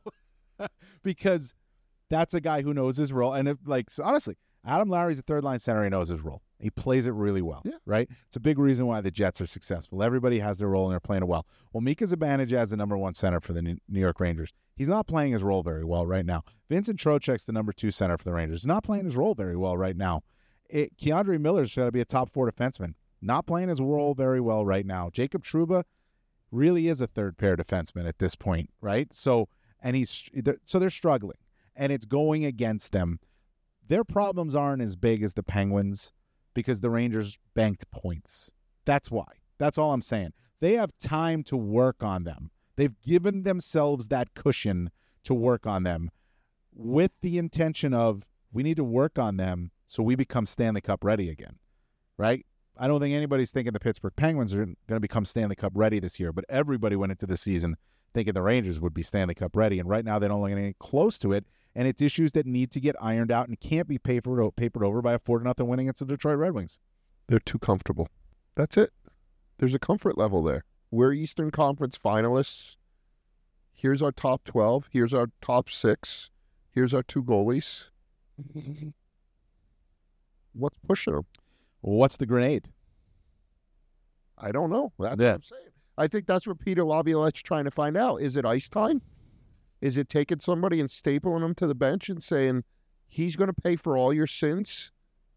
Because that's a guy who knows his role. And honestly, Adam Lowry's a third-line center. He knows his role. He plays it really well, right? It's a big reason why the Jets are successful. Everybody has their role, and they're playing it well. Well, Mika Zibanejad is the number one center for the New York Rangers. He's not playing his role very well right now. Vincent Trocheck's the number 2 center for the Rangers. He's not playing his role very well right now. Keandre Miller's got to be a top 4 defenseman. Not playing his role very well right now. Jacob Trouba really is a third-pair defenseman at this point, right? So they're struggling, and it's going against them. Their problems aren't as big as the Penguins because the Rangers banked points. That's why. That's all I'm saying. They have time to work on them. They've given themselves that cushion to work on them with the intention of, we need to work on them so we become Stanley Cup ready again, right? I don't think anybody's thinking the Pittsburgh Penguins are going to become Stanley Cup ready this year, but everybody went into the season thinking the Rangers would be Stanley Cup ready, and right now they don't look any close to it, and it's issues that need to get ironed out and can't be papered over by a 4-0 win against the Detroit Red Wings. They're too comfortable. That's it. There's a comfort level there. We're Eastern Conference finalists. Here's our top 12. Here's our top 6. Here's our 2 goalies. What's pushing them? What's the grenade? I don't know. That's what I'm saying. I think that's what Peter Laviolette's trying to find out. Is it ice time? Is it taking somebody and stapling them to the bench and saying, he's going to pay for all your sins?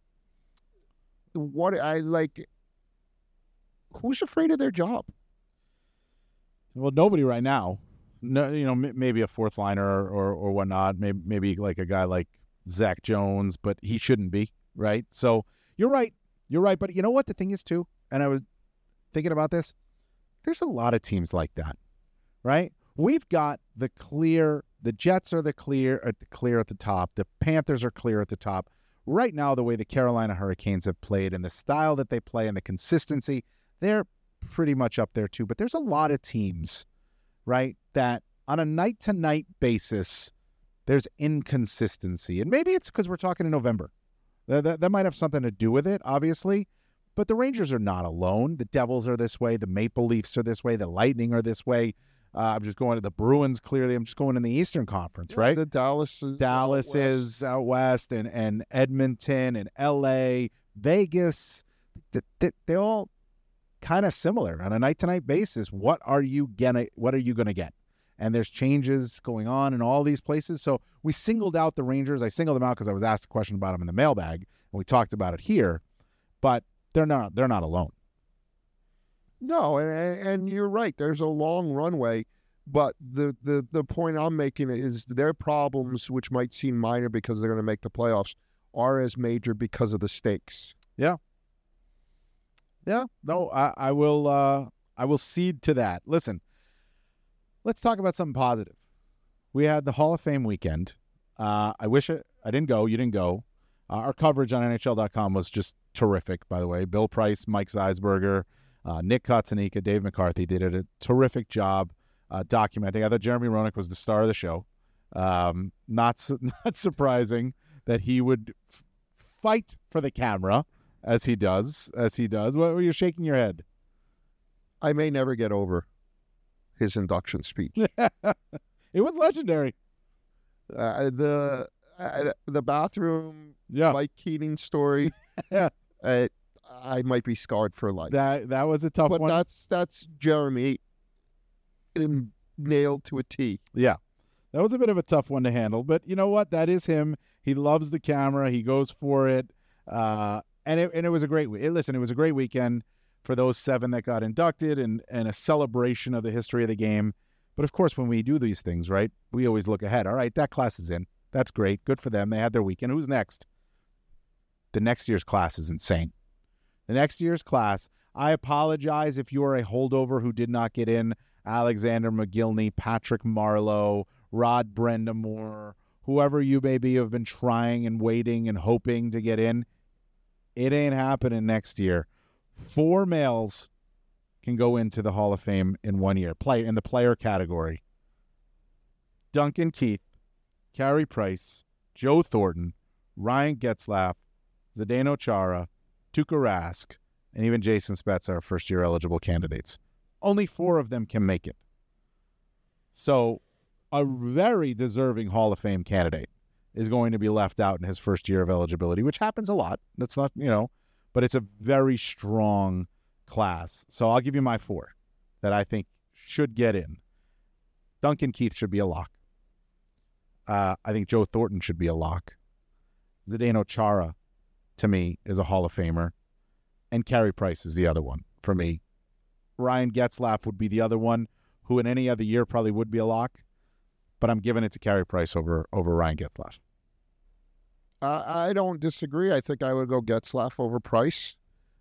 Who's afraid of their job? Well, nobody right now. No, maybe a fourth liner or whatnot. Maybe like a guy like Zach Jones, but he shouldn't be, right? So you're right. But you know what the thing is too? And I was thinking about this. There's a lot of teams like that, right? We've got the Jets are clear at the top. The Panthers are clear at the top. Right now, the way the Carolina Hurricanes have played and the style that they play and the consistency, they're pretty much up there too. But there's a lot of teams, right, that on a night-to-night basis, there's inconsistency. And maybe it's because we're talking in November. That might have something to do with it, obviously. But the Rangers are not alone. The Devils are this way. The Maple Leafs are this way. The Lightning are this way. I'm just going to the Bruins, clearly. I'm just going in the Eastern Conference, right? The Dallas is out west, and Edmonton and L.A., Vegas. They all kind of similar on a night-to-night basis. What are you gonna get? And there's changes going on in all these places. So we singled out the Rangers. I singled them out because I was asked a question about them in the mailbag, and we talked about it here. But they're not alone. No, and you're right. There's a long runway, but the point I'm making is their problems, which might seem minor because they're going to make the playoffs, are as major because of the stakes. Yeah. No, I will cede to that. Listen, let's talk about something positive. We had the Hall of Fame weekend. I wish I didn't go. You didn't go. Our coverage on NHL.com was just terrific, by the way. Bill Price, Mike Zeisberger, Nick Kotzanika, Dave McCarthy did a terrific job documenting. I thought Jeremy Roenick was the star of the show. Not surprising that he would fight for the camera as he does. What were you shaking your head? I may never get over his induction speech. It was legendary. The bathroom Yeah. Mike Keating story. Yeah. I might be scarred for life. That was a tough But one. that's Jeremy nailed to a T. Yeah. That was a bit of a tough one to handle, but you know what? That is him. He loves the camera. He goes for it. And it was a great week. Listen, it was a great weekend for those 7 that got inducted and a celebration of the history of the game. But of course, when we do these things, right, we always look ahead. All right, that class is in. That's great. Good for them. They had their weekend. Who's next? The next year's class is insane. The next year's class, I apologize if you are a holdover who did not get in. Alexander McGillney, Patrick Marlowe, Rod Brendamore, whoever you may be have been trying and waiting and hoping to get in. It ain't happening next year. 4 males can go into the Hall of Fame in 1 year. Play in the player category. Duncan Keith, Carey Price, Joe Thornton, Ryan Getzlaff, Zdeno Chara, Tuukka Rask, and even Jason Spezza are first-year eligible candidates. Only 4 of them can make it. So a very deserving Hall of Fame candidate is going to be left out in his first year of eligibility, which happens a lot. That's not, but it's a very strong class. So I'll give you my 4 that I think should get in. Duncan Keith should be a lock. I think Joe Thornton should be a lock. Zdeno Chara, to me, is a Hall of Famer. And Carey Price is the other one for me. Ryan Getzlaff would be the other one, who in any other year probably would be a lock. But I'm giving it to Carey Price over Ryan Getzlaff. I don't disagree. I think I would go Getzlaff over Price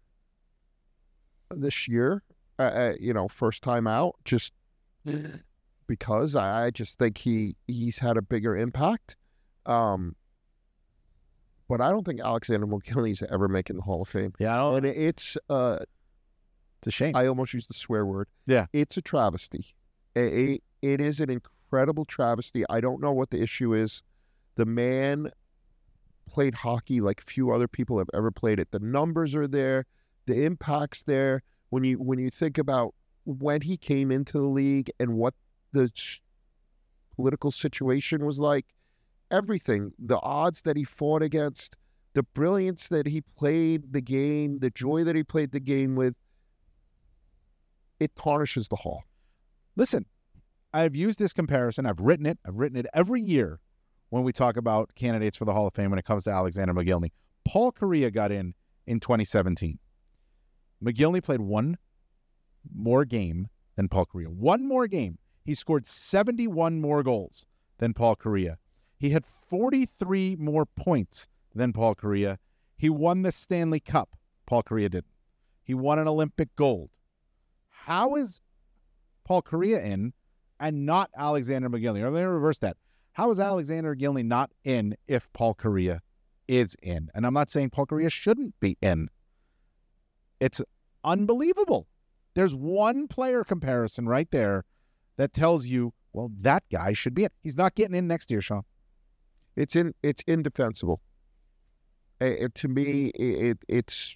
this year. First time out, just because I just think he's had a bigger impact. But I don't think Alexander McGillney's ever making the Hall of Fame. Yeah, and it's a shame. I almost used the swear word. Yeah, it's a travesty. It is an incredible travesty. I don't know what the issue is. The man played hockey like few other people have ever played it. The numbers are there. The impact's there. When you think about when he came into the league and what the political situation was like, everything, the odds that he fought against, the brilliance that he played the game, the joy that he played the game with, it tarnishes the Hall. Listen, I've used this comparison. I've written it every year when we talk about candidates for the Hall of Fame when it comes to Alexander McGillney. Paul Kariya got in 2017. McGillney played 1 more game than Paul Kariya. 1 more game. He scored 71 more goals than Paul Kariya. He had 43 more points than Paul Kariya. He won the Stanley Cup. Paul Kariya didn't. He won an Olympic gold. How is Paul Kariya in and not Alexander McGillney? Or let me reverse that. How is Alexander McGillney not in if Paul Kariya is in? And I'm not saying Paul Kariya shouldn't be in. It's unbelievable. There's one player comparison right there that tells you, well, that guy should be in. He's not getting in next year, Sean. It's indefensible. To me, it's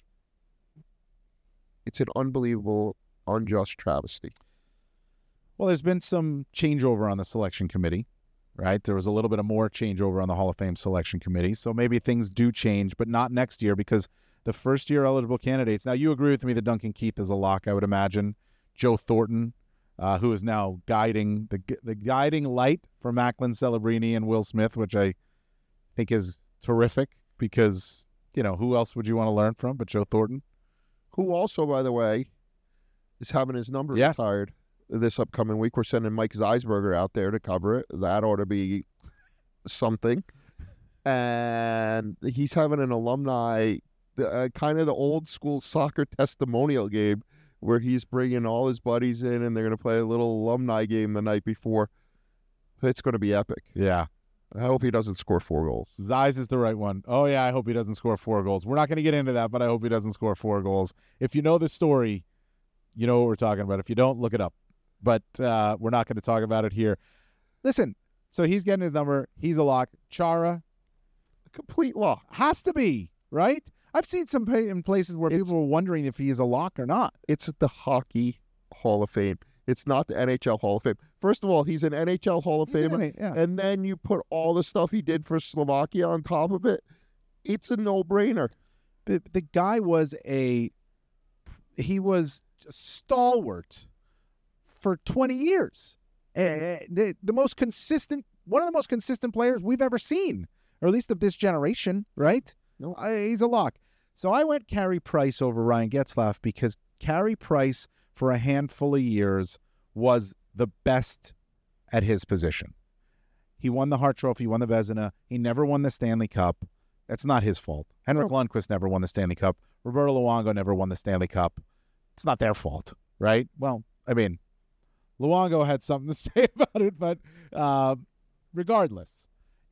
an unbelievable, unjust travesty. Well, there's been some changeover on the selection committee, right? There was a little bit of more changeover on the Hall of Fame selection committee. So maybe things do change, but not next year because the first-year eligible candidates. Now, you agree with me that Duncan Keith is a lock, I would imagine. Joe Thornton, who is now guiding the guiding light for Macklin Celebrini and Will Smith, which I think is terrific because, who else would you want to learn from but Joe Thornton? Who also, by the way, is having his number retired this upcoming week. We're sending Mike Zeisberger out there to cover it. That ought to be something. And he's having an alumni, kind of the old school soccer testimonial game where he's bringing all his buddies in and they're going to play a little alumni game the night before. It's going to be epic. Yeah. I hope he doesn't score 4 goals. Zeiss is the right one. Oh, yeah, I hope he doesn't score 4 goals. We're not going to get into that, but I hope he doesn't score 4 goals. If you know the story, you know what we're talking about. If you don't, look it up. But we're not going to talk about it here. Listen, so he's getting his number. He's a lock. Chara, complete lock. Has to be, right? I've seen some in places where people were wondering if he is a lock or not. It's the Hockey Hall of Fame. It's not the NHL Hall of Fame. First of all, he's an NHL Hall of Famer, and then you put all the stuff he did for Slovakia on top of it. It's a no-brainer. The guy was he was stalwart for 20 years. The most consistent, one of the most consistent players we've ever seen, or at least of this generation, right? No, he's a lock. So I went Carey Price over Ryan Getzlaf because Carey Price, for a handful of years, was the best at his position. He won the Hart Trophy, won the Vezina. He never won the Stanley Cup. That's not his fault. Henrik Lundqvist never won the Stanley Cup. Roberto Luongo never won the Stanley Cup. It's not their fault, right? Well, I mean, Luongo had something to say about it, but regardless,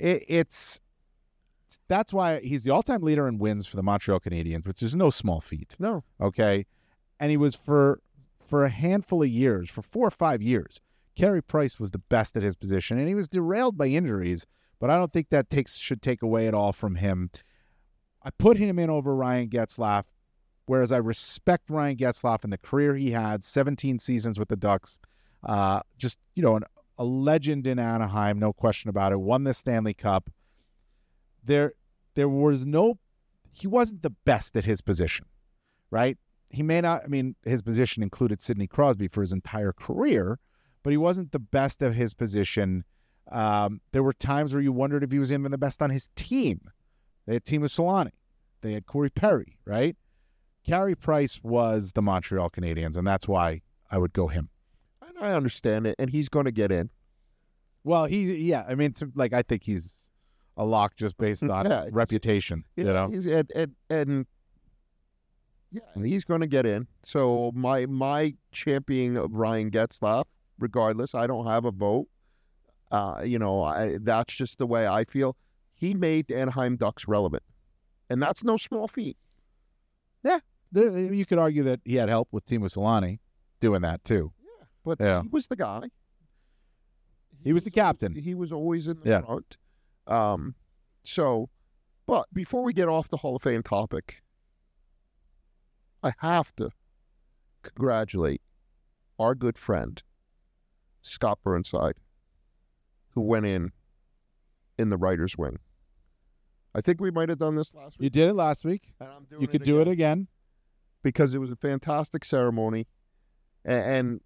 that's why he's the all-time leader in wins for the Montreal Canadiens, which is no small feat. No. Okay? And he was for a handful of years, for 4 or 5 years, Carey Price was the best at his position, and he was derailed by injuries, but I don't think that should take away at all from him. I put him in over Ryan Getzlaf, whereas I respect Ryan Getzlaf and the career he had, 17 seasons with the Ducks, just, a legend in Anaheim, no question about it, won the Stanley Cup. There was he wasn't the best at his position, right? He may not, his position included Sidney Crosby for his entire career, but he wasn't the best at his position. There were times where you wondered if he was even the best on his team. They had Teemu Selanne. They had Corey Perry, right? Carey Price was the Montreal Canadiens, and that's why I would go him. I understand it, and he's going to get in. Well, I think he's a lock just based on reputation. He's going to get in. So my championing of Ryan Getzlaf, regardless, I don't have a vote. That's just the way I feel. He made the Anaheim Ducks relevant, and that's no small feat. Yeah, you could argue that he had help with Teemu Selanne doing that too. Yeah, but he was the guy. He was the captain. He was always in the front. But before we get off the Hall of Fame topic, I have to congratulate our good friend, Scott Burnside, who went in the writer's wing. I think we might have done this last week. You did it last week. And I'm doing you could do it again. Because it was a fantastic ceremony. And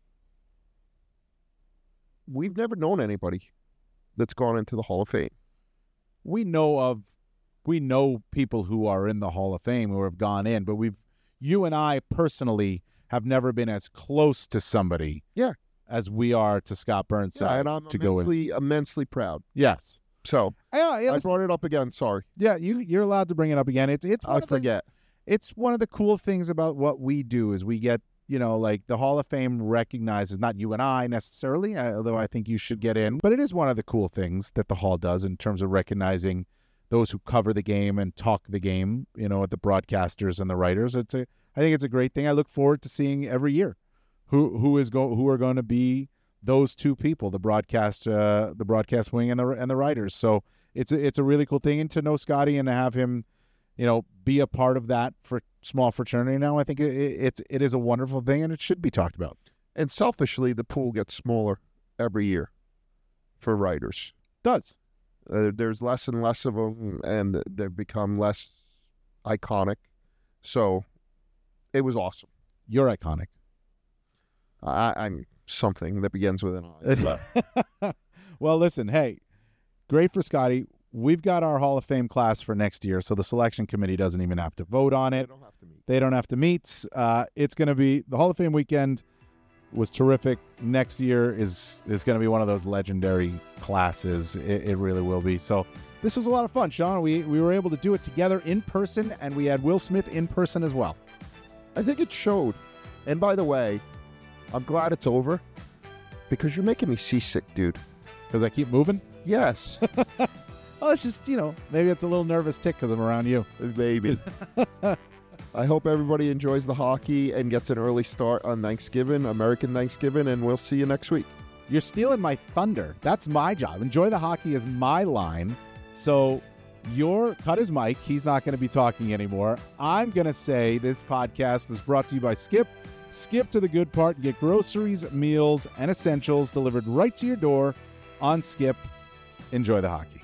we've never known anybody that's gone into the Hall of Fame. We know people who are in the Hall of Fame who have gone in, but you and I personally have never been as close to somebody as we are to Scott Burnside. And I'm go in. immensely proud. Yes. So I brought it up again. Sorry. Yeah, you're allowed to bring it up again. It's one of the cool things about what we do is we get, the Hall of Fame recognizes, not you and I necessarily, although I think you should get in, but it is one of the cool things that the Hall does in terms of recognizing those who cover the game and talk the game, the broadcasters and the writers. I think it's a great thing. I look forward to seeing every year who are going to be those two people, the broadcast wing and the writers. So it's a really cool thing, and to know Scotty and to have him, be a part of that for small fraternity now, I think it is a wonderful thing, and it should be talked about. And selfishly, the pool gets smaller every year for writers. It does. There's less and less of them, and they've become less iconic. So it was awesome. You're iconic. I'm something that begins with an I. Well, listen, hey, great for Scotty. We've got our Hall of Fame class for next year, so the selection committee doesn't even have to vote on it. They don't have to meet. It's going to be the Hall of Fame weekend was terrific. Next year is going to be one of those legendary classes. It really will be. So this was a lot of fun, Sean. We were able to do it together in person, and we had Will Smith in person as well. I think it showed. And by the way, I'm glad it's over because you're making me seasick, dude. Because I keep moving? Yes. Well, it's just, maybe it's a little nervous tick because I'm around you. Maybe. I hope everybody enjoys the hockey and gets an early start on Thanksgiving, American Thanksgiving, and we'll see you next week. You're stealing my thunder. That's my job. Enjoy the hockey is my line. So Cut his mic. He's not going to be talking anymore. I'm going to say this podcast was brought to you by Skip. Skip to the good part and get groceries, meals, and essentials delivered right to your door on Skip. Enjoy the hockey.